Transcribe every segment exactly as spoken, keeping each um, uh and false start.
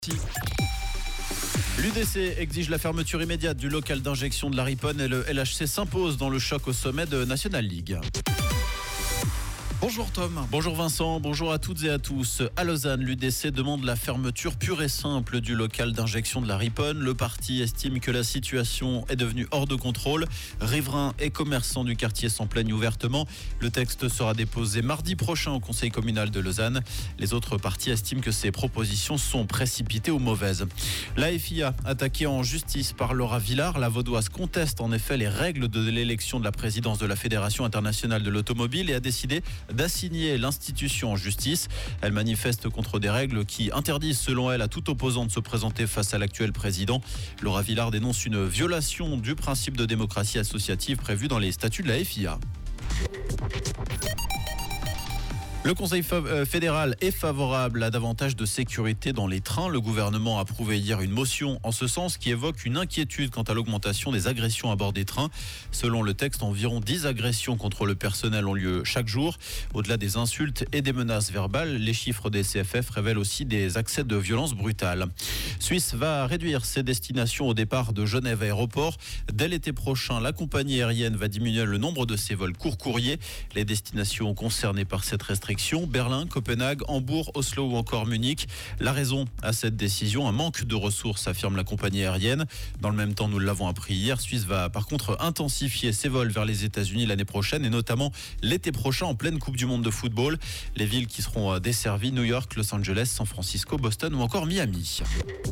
L'U D C exige la fermeture immédiate du local d'injection de la Riponne et le L H C s'impose dans le choc au sommet de National League. Bonjour Tom. Bonjour Vincent, bonjour à toutes et à tous. À Lausanne, l'U D C demande la fermeture pure et simple du local d'injection de la Riponne. Le parti estime que la situation est devenue hors de contrôle. Riverains et commerçants du quartier s'en plaignent ouvertement. Le texte sera déposé mardi prochain au conseil communal de Lausanne. Les autres partis estiment que ces propositions sont précipitées ou mauvaises. La F I A, attaquée en justice par Laura Villard, la vaudoise conteste en effet les règles de l'élection de la présidence de la Fédération internationale de l'automobile et a décidé d'assigner l'institution en justice. Elle manifeste contre des règles qui interdisent selon elle à tout opposant de se présenter face à l'actuel président. Laura Villard dénonce une violation du principe de démocratie associative prévu dans les statuts de la F I A. Le Conseil fédéral est favorable à davantage de sécurité dans les trains. Le gouvernement a approuvé hier une motion en ce sens qui évoque une inquiétude quant à l'augmentation des agressions à bord des trains. Selon le texte, environ dix agressions contre le personnel ont lieu chaque jour. Au-delà des insultes et des menaces verbales, les chiffres des C F F révèlent aussi des accès de violence brutale. Suisse va réduire ses destinations au départ de Genève Aéroport. Dès l'été prochain, la compagnie aérienne va diminuer le nombre de ses vols court courrier. Les destinations concernées par cette restriction: Berlin, Copenhague, Hambourg, Oslo ou encore Munich. La raison à cette décision, un manque de ressources, affirme la compagnie aérienne. Dans le même temps, nous l'avons appris hier, Suisse va par contre intensifier ses vols vers les États-Unis l'année prochaine et notamment l'été prochain en pleine Coupe du Monde de football. Les villes qui seront desservies: New York, Los Angeles, San Francisco, Boston ou encore Miami.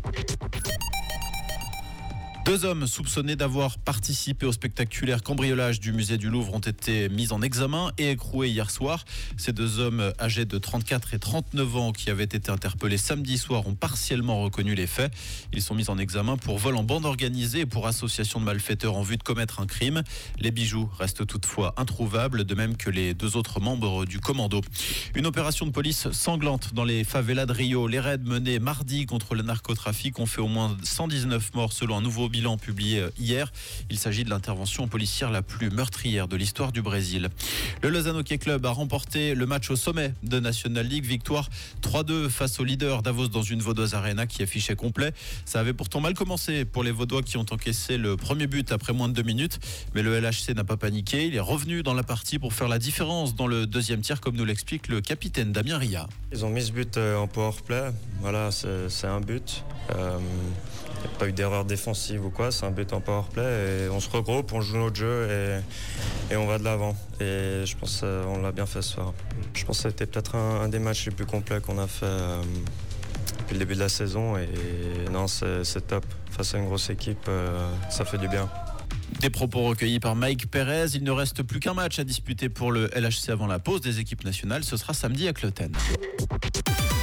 Deux hommes soupçonnés d'avoir participé au spectaculaire cambriolage du musée du Louvre ont été mis en examen et écroués hier soir. Ces deux hommes âgés de trente-quatre et trente-neuf ans qui avaient été interpellés samedi soir ont partiellement reconnu les faits. Ils sont mis en examen pour vol en bande organisée et pour association de malfaiteurs en vue de commettre un crime. Les bijoux restent toutefois introuvables, de même que les deux autres membres du commando. Une opération de police sanglante dans les favelas de Rio. Les raids menés mardi contre le narcotrafic ont fait au moins cent dix-neuf morts selon un nouveau bilan publié hier. Il s'agit de l'intervention policière la plus meurtrière de l'histoire du Brésil. Le Lausanne Hockey Club a remporté le match au sommet de National League. Victoire trois deux face au leader Davos dans une Vaudoise Arena qui affichait complet. Ça avait pourtant mal commencé pour les Vaudois qui ont encaissé le premier but après moins de deux minutes. Mais le L H C n'a pas paniqué. Il est revenu dans la partie pour faire la différence dans le deuxième tiers, comme nous l'explique le capitaine Damien Ria. Ils ont mis ce but en powerplay. Voilà, c'est, c'est un but. Euh, Il n'y a pas eu d'erreur défensive ou quoi, c'est un but en powerplay et on se regroupe, on joue notre jeu et, et on va de l'avant. Et je pense qu'on l'a bien fait ce soir. Je pense que c'était peut-être un, un des matchs les plus complets qu'on a fait euh, depuis le début de la saison et, et non, c'est, c'est top. Face à une grosse équipe, euh, ça fait du bien. Des propos recueillis par Mike Perez. Il ne reste plus qu'un match à disputer pour le L H C avant la pause des équipes nationales. Ce sera samedi à Cloten.